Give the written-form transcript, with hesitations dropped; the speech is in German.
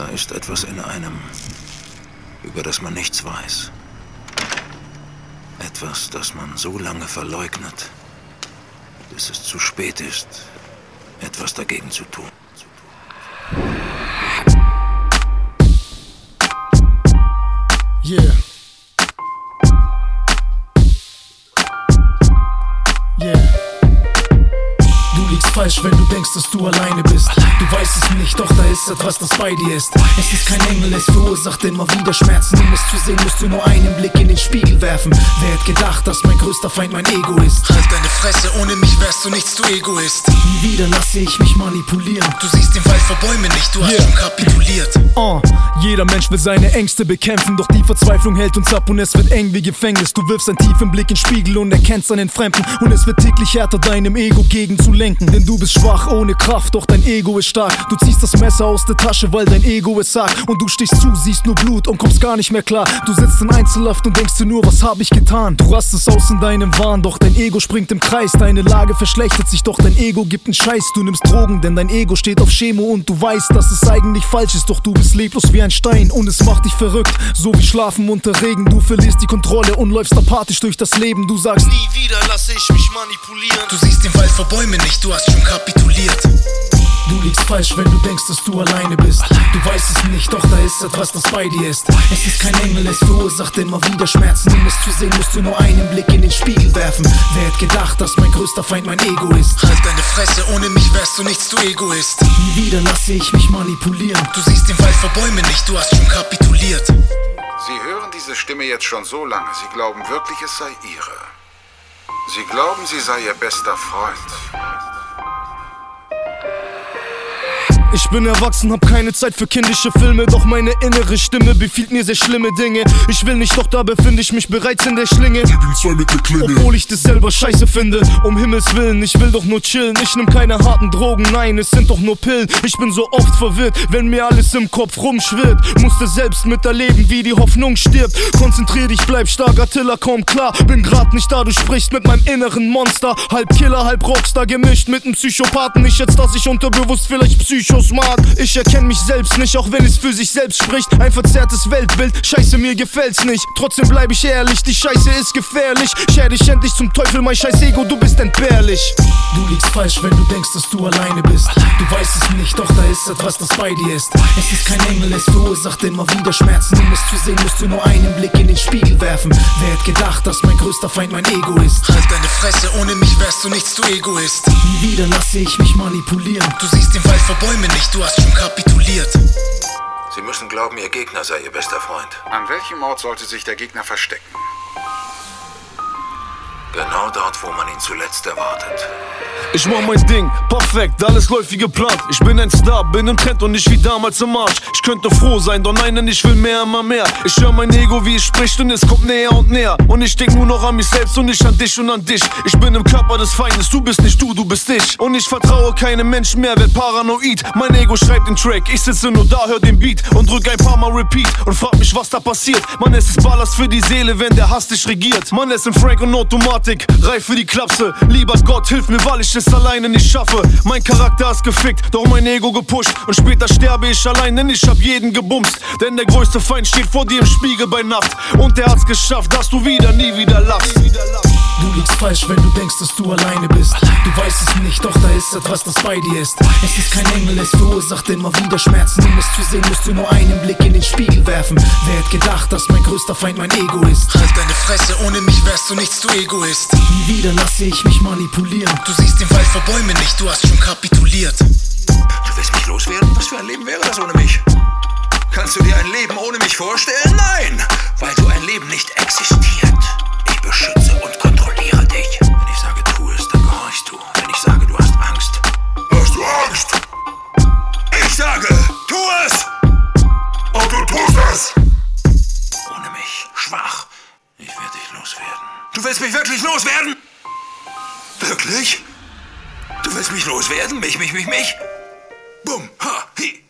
Da ist etwas in einem, über das man nichts weiß. Etwas, das man so lange verleugnet, bis es zu spät ist, etwas dagegen zu tun. Yeah. Yeah. Du liegst falsch, wenn du denkst, dass du alleine bist. Du weißt es nicht, doch da ist etwas, das bei dir ist. Es ist kein Engel, es verursacht immer wieder Schmerzen. Um es zu sehen, musst du nur einen Blick in den Spiegel werfen. Wer hätte gedacht, dass mein größter Feind mein Ego ist? Halt deine Fresse, ohne mich wärst du nichts, du Egoist. Nie wieder lasse ich mich manipulieren. Du siehst den Wald vor Bäumen nicht, du hast schon kapituliert. Jeder Mensch will seine Ängste bekämpfen, doch die Verzweiflung hält uns ab und es wird eng wie Gefängnis. Du wirfst einen tiefen Blick in den Spiegel und erkennst einen Fremden und es wird täglich härter, deinem Ego gegenzulenken. Denn du bist schwach, ohne Kraft, doch dein Ego ist stark. Du ziehst das Messer aus der Tasche, weil dein Ego es sagt. Und du stichst zu, siehst nur Blut und kommst gar nicht mehr klar. Du sitzt in Einzelhaft und denkst dir nur, was hab ich getan? Du rastest aus in deinem Wahn, doch dein Ego springt im Kreis. Deine Lage verschlechtert sich, doch dein Ego gibt einen Scheiß. Du nimmst Drogen, denn dein Ego steht auf Chemo und du weißt, dass es eigentlich falsch ist. Doch du bist leblos wie ein Stein und es macht dich verrückt, so wie Schlafen unter Regen. Du verlierst die Kontrolle und läufst apathisch durch das Leben. Du sagst, nie wieder lasse ich mich manipulieren. Du siehst den Wald vor Bäumen nicht, du hast schon kapituliert. Du liegst falsch, wenn du denkst, dass du alleine bist. Du weißt es nicht, doch da ist etwas, das bei dir ist. Es ist kein Engel, es verursacht immer wieder Schmerzen. Um es zu sehen, musst du nur einen Blick in den Spiegel werfen. Wer hätte gedacht, dass mein größter Feind mein Ego ist? Halt deine Fresse, ohne mich wärst du nichts, du Egoist. Nie wieder lasse ich mich manipulieren. Du siehst den Wald vor Bäumen nicht, du hast schon kapituliert. Sie hören diese Stimme jetzt schon so lange, Sie glauben wirklich, es sei Ihre. Sie glauben, sie sei Ihr bester Freund. Ich bin erwachsen, hab keine Zeit für kindische Filme. Doch meine innere Stimme befiehlt mir sehr schlimme Dinge. Ich will nicht, doch da befinde ich mich bereits in der Schlinge. Obwohl ich das selber scheiße finde. Um Himmels Willen, ich will doch nur chillen. Ich nehm keine harten Drogen, nein, es sind doch nur Pillen. Ich bin so oft verwirrt, wenn mir alles im Kopf rumschwirrt. Musste selbst miterleben, wie die Hoffnung stirbt. Konzentrier dich, bleib stark, Attila, komm klar. Bin grad nicht da, du sprichst mit meinem inneren Monster. Halb Killer, halb Rockstar, gemischt mit nem Psychopathen. Ich schätze, dass ich unterbewusst vielleicht Psychos mag. Ich erkenn mich selbst nicht, auch wenn es für sich selbst spricht. Ein verzerrtes Weltbild, scheiße, mir gefällt's nicht. Trotzdem bleib ich ehrlich, die Scheiße ist gefährlich. Scher dich endlich zum Teufel, mein scheiß Ego, du bist entbehrlich. Du liegst falsch, wenn du denkst, dass du alleine bist. Du weißt es nicht, doch da ist etwas, das bei dir ist. Es ist kein Engel, es verursacht immer wieder Schmerzen. Um es zu sehen, musst du nur einen Blick in den Spiegel werfen. Wer hätte gedacht, dass mein größter Feind mein Ego ist? Halt deine Fresse, ohne mich wärst du nichts, du Egoist. Nie wieder lasse ich mich manipulieren. Du siehst den Wald vor Bäumen nicht, du hast schon kapituliert. Sie müssen glauben, Ihr Gegner sei Ihr bester Freund. An welchem Ort sollte sich der Gegner verstecken? Genau dort, wo man ihn zuletzt erwartet. Ich mach mein Ding, perfekt, alles läuft wie geplant. Ich bin ein Star, bin im Trend und nicht wie damals im Marsch. Ich könnte froh sein, doch nein, denn ich will mehr, immer mehr. Ich höre mein Ego, wie es spricht und es kommt näher und näher. Und ich denk nur noch an mich selbst und nicht an dich und an dich. Ich bin im Körper des Feindes, du bist nicht du, du bist ich. Und ich vertraue keinem Menschen mehr, werd paranoid. Mein Ego schreibt den Track, ich sitze nur da, hör den Beat und drück ein paar Mal Repeat und frag mich, was da passiert. Mann, es ist Ballast für die Seele, wenn der Hass dich regiert. Mann, es sind Frank und Automatik, reif für die Klapse. Lieber Gott, hilf mir, weil ich es alleine nicht schaffe. Mein Charakter ist gefickt, doch mein Ego gepusht. Und später sterbe ich allein, denn ich hab jeden gebumst. Denn der größte Feind steht vor dir im Spiegel bei Nacht. Und der hat's geschafft, dass du nie wieder lachst. Du liegst falsch, wenn du denkst, dass du alleine bist. Du weißt es nicht, doch da ist etwas, das bei dir ist. Es ist kein Engel, es verursacht immer wieder Schmerzen. Um es zu sehen, musst du nur einen Blick in den Spiegel werfen. Wer hätte gedacht, dass mein größter Feind mein Ego ist? Halt deine Fresse, ohne mich wärst du nichts, du Egoist. Nie wieder lasse ich mich manipulieren. Du siehst den Wald vor Bäumen nicht, du hast schon kapituliert. Du willst mich loswerden? Was für ein Leben wäre das ohne mich? Kannst du dir ein Leben ohne mich vorstellen? Nein, weil so ein Leben nicht existiert. Ich beschütze und kontrolliere dich. Wenn ich sage, tu es, dann gehorchst du. Wenn ich sage, du hast Angst. Hast du Angst? Ich sage, tu es! Und du tust es! Ohne mich, schwach. Ich werde dich loswerden. Du willst mich wirklich loswerden? Wirklich? Du willst mich loswerden? Mich? Bumm, ha, hi.